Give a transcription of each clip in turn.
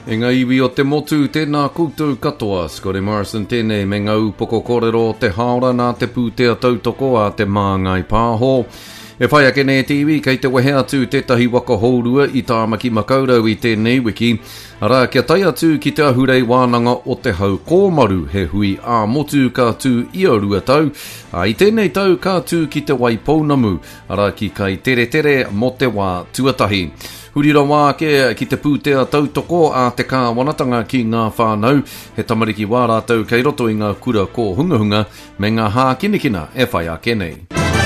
E ngā iwi o te motu, tēnā koutou katoa, Scotty Morrison tēnei me ngā upoko kōrero o te haora nā te pūtea tautoko a te māngai pāho. E whai ake nei te iwi, kei te wehe atu tētahi waka hourua i tāmaki makaurau i tēnei wiki. Ara, kia tai atu ki te ahurei wānanga o te hau kōmaru he hui a motu ka tū i aurua tau. I tēnei tau ka tū ki te Waipounamu, ara ki kai tere tere mo te wā tuatahi. Hurira wā ki te pūtea tautoko a te kāwanatanga ki ngā whānau, he tamariki wā rātou kei roto i ngā kura ko hunga hunga, me ngā hā kinekina e whai ake nei.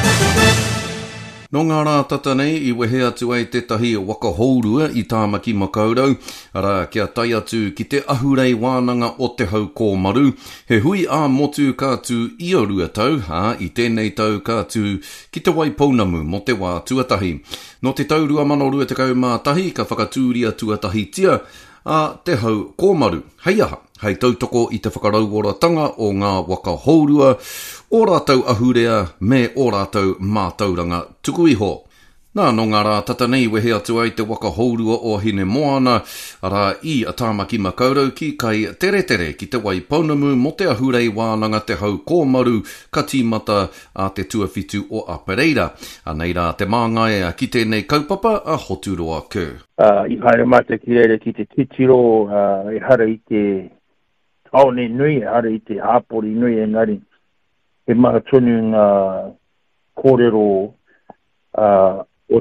No ngā rā tata nei I wehe atu ai tētahi waka hourua I tāmaki makaurau, ara kia tai atu ki te ahurei wānanga o te hau kōmaru, he hui a motu ka tū I aurua tau, I tēnei tau ka tū ki te Waipounamu mo te wā tuatahi. No te tau 2021 ka whakatūria tuatahi tia a te hau kōmaru, hei aha, hei tautoko I te whakarauoratanga o ngā waka hourua, o rātou ahurea me o rātou mātauranga tuku iho. Nā, no ngā rā tata nei wehe atu ai te waka hourua o hine moana, ara I a tāmaki makaurau ki kai tere tere ki te Waipounamu mo te ahurei wānanga te hau kōmaru ka tīmata a te tuawhitu o Apereira. Anei rā te māngai a ki tēnei kaupapa a Hoturoa Kē. I haere mate ki reire ki te titiro, I hara I te taone nui, I hara I te hāpori nui engari. He maha tonu ngā kōrero o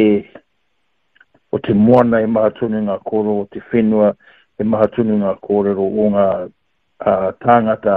te moana, he maha tonu ngā kōrero o te whenua, he maha tonu ngā kōrero o ngā tāngata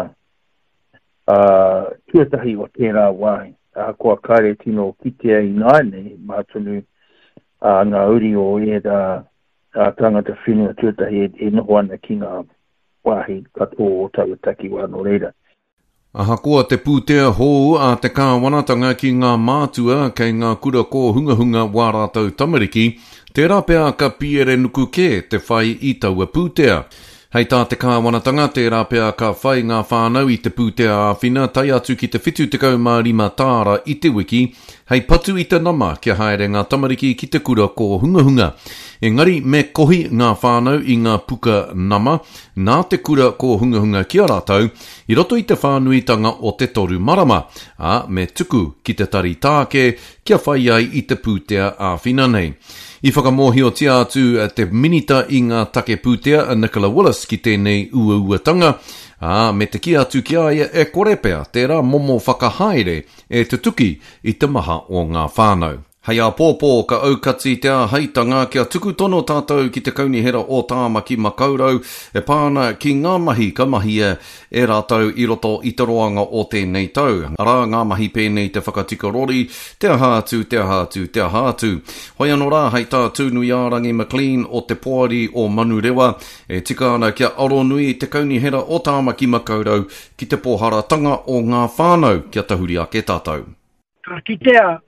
tuatahi o tērā wāhi. Kua kāre tino kitea I nāne, he maha tonu ngā uri o tāngata whenua tuatahi e noho ana ki ngā wāhi katoa o tauataki wāno reira. Ahakoa te pūtea hou a te kāwanatanga ki ngā mātua kei ngā kura ko hunga hunga wā rātou tamariki, tērā pēā ka piere nuku ke te whai I taua pūtea. Hei tā te kāwanatanga, tērā pēā ka whai ngā whānau I te pūtea āwhina, tai atu ki te 75 tāra I te wiki, hei patu I te nama kia haere ngā tamariki ki te kura ko hunga hunga. Engari me kohi ngā whānau I ngā puka nama, nā te kura ko hunga hunga kia rātou, I roto I te whānuitanga o te toru marama, me tuku ki te tari tāke kia whai ai I te pūtea āwhina nei. I whakamohio tia atu te minita I ngā take pūtea a Nicola Willis ki tēnei uauatanga, me te ki atu ki aia e korepea tērā momo whakahaere e te tuki I te maha o ngā whānau. Hei a pōpō ka aukati te haitanga kia tuku tono tātou ki te kaunihera o tāmaki makaurau e pāna ki ngā mahi ka mahi e rātou I roto I te roanga o tēnei tau. Arā ngā mahi pēnei te whakatika rori, te ahātu, te ahātu, te ahātu. Hoi anō rā hei tā tūnui ārangi McLean o te poari o Manurewa e tika ana kia aronui te kaunihera o tāmaki makaurau ki te pōharatanga o ngā whānau kia tahuri ake tātou. Ka kitea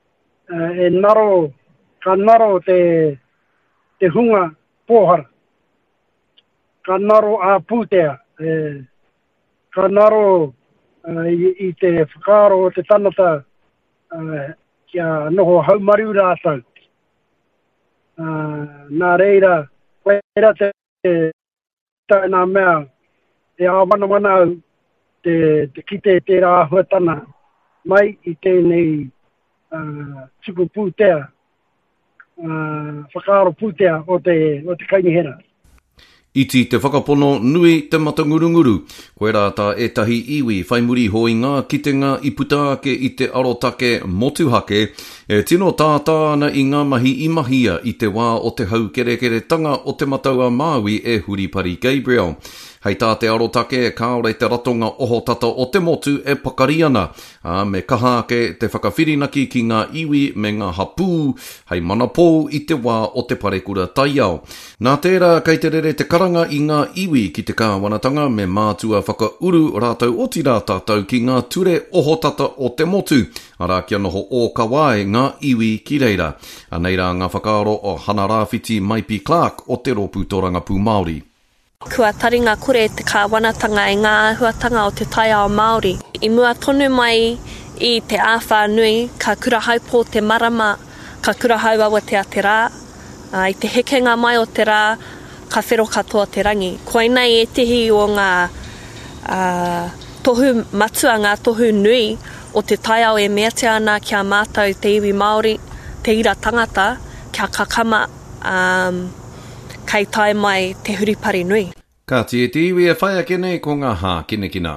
ka naro te hunga pōhara. Ka naro a pūtea. Ka naro I te whakaaro o te tanata kia noho haumariu rātau. Nā reira, koeira te taina mea e āwana au te kite tērā ahuatana mai I tēnei tuku pūtea, whakaaro pūtea o te kainihera. Iti te whakapono nui te matangurunguru, koe rā tā etahi iwi whaimuri hoi ngā kitenga I putaake I te arotake motuhake, e tino tātāna I ngā mahi imahia I te wā o te hau kerekeretanga o te mataua Māui e Huripari Gabriel. Hei tā te arotake e kāore te ratonga oho tata o te motu e pakariana, me kahake te whakawhirinaki ki ngā iwi me ngā hapū, hei manapō I te wā o te parekura taiao. Nā tērā kei te rere te karanga I ngā iwi ki te kāwanatanga me mātua whakauru rātou oti rā tātou ki ngā ture oho tata o te motu, ara kia noho o kawae ngā iwi ki reira. Anei rā ngā whakaaro o Hana Rāwhiti Maipi Clark o te Ropu Torangapū Māori. Kua taringa kore te kāwanatanga I ngā ahuatanga o te taiao Māori. I mua tonu mai I te āwhānui, ka kurahau pō te marama, ka kurahau awa te aterā. I te hekenga mai o te rā, ka whero katoa te rangi. Koinei e tihi o ngā tohu matua, ngā tohu nui o te taiao e mea te ana kia mātou te iwi Māori, te ira tangata, kia kakama kei tai mai te huripari nui. Ka te iwi e whai ake nei ko ngā hā kine kina.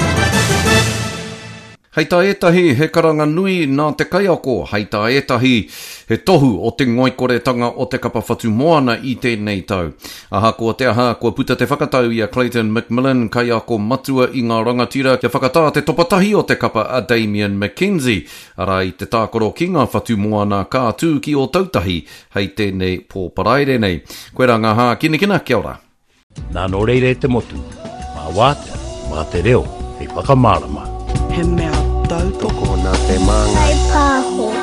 Hei tā etahi he karanga nui nā te kaiako, hei tā etahi he tohu o te ngoikoretanga o te kapawhatu moana i tēnei tau. Aha kua te aha, kua puta te whakatau i a Clayton McMillan, kaiako matua i ngā rangatira, kia whakatā te topatahi o te kapa a Damien McKenzie. Ara i te tākoro ki ngā whatu moana kā tū ki o tautahi, hei tēnei pōparaire nei. Koe rā ngā hā kine kina, kia ora. Nā no reire te motu, mā wātea, mā te reo, hei whakamārama. He mea tautoko nā te manga. Hei pāho.